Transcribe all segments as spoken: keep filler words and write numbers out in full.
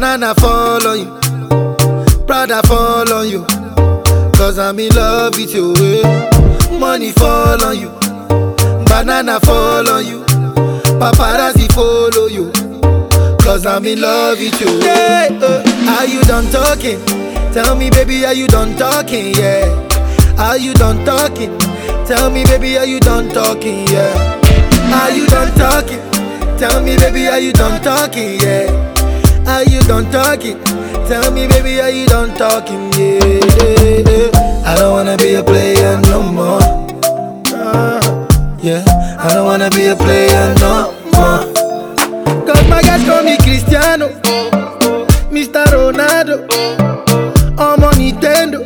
Banana fall on you, Prada fall on you, cause I'm in love with you. eh. Money fall on you, banana fall on you, paparazzi follow you, cause I'm in love with you. Yeah, uh, are you done talking? Tell me baby, are you done talking? Yeah, are you done talking? Tell me baby, are you done talking? Yeah, are you done talking? Tell me baby, are you done talking? Yeah, are you done talking? Tell me baby, are you done talking? Yeah, yeah, yeah. I don't wanna be a player no more. Uh, yeah, I don't wanna be a player no more. Cause my guys call me Cristiano, Mister Ronaldo, I'm on Nintendo.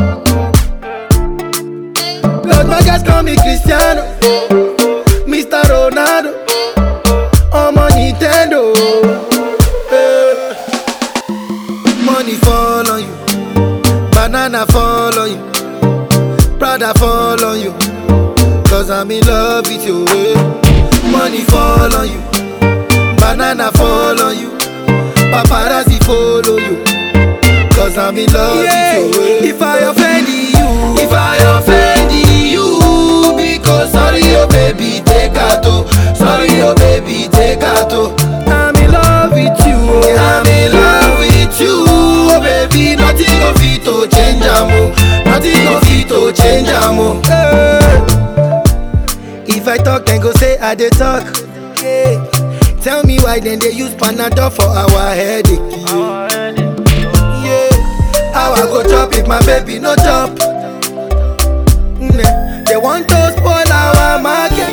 Cause my guys call me Cristiano, Mister Ronaldo, I'm on Nintendo. eh. Money fall on you, banana fall on you, Prada fall on you, cause I'm in love with you. eh. Money fall on you, banana fall on you, paparazzi follow you, cause I'm in love yeah. with you. eh. If I offend you, if I offend you, because sorry oh baby, take a toe. Sorry oh baby, take a toe. I'm in love with you, I'm in love with you, oh baby. Nothing go fit to change amo, nothing go fit to change amo. eh. If I talk, then go say I dey talk. Yeah. Tell me why then they use Panadol for our headache. Yeah. yeah. How I go chop if my baby no chop? Mm, they want to spoil our market.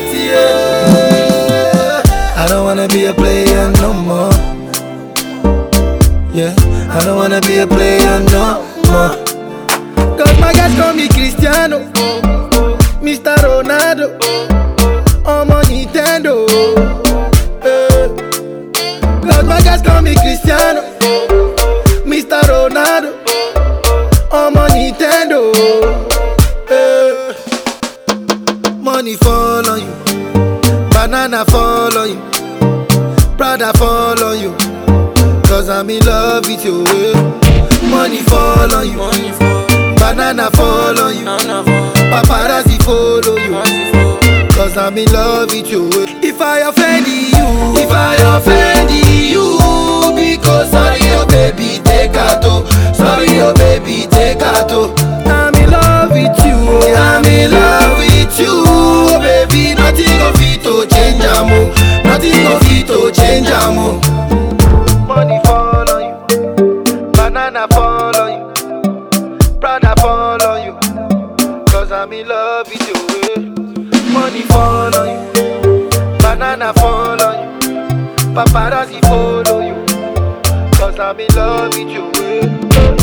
Yeah. I don't wanna be a player no more. Yeah, I don't wanna be a player no more. Cause my guys call me Cristiano, Mister Ronaldo, I'm on Nintendo. eh. Cause my guys call me Cristiano, Mister Ronaldo, I'm on Nintendo. eh. Money fall on you, banana fall on you, Prada fall on you, cause I'm in love with you. eh. Money fall on you, banana fall on you, paparazzi follow you, cause I'm in love with you. eh. If I offend you, if I offend you, because sorry oh baby, take a toe. Sorry oh baby, take a toe. I'm in love with you, I'm in love with you, oh baby. Nothing go fit to change amo, nothing go fit to change amo. Money fall on you, banana fall on you, Prada fall on you, cause I'm in love with you. eh. Money fall on you, banana fall on you, paparazzi follow you, cause I'm in love with you. eh.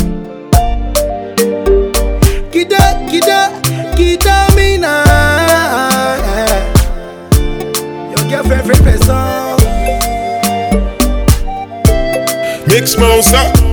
Kida, kida, kida me now. Your girlfriend, friend, person. Mix Mouse up.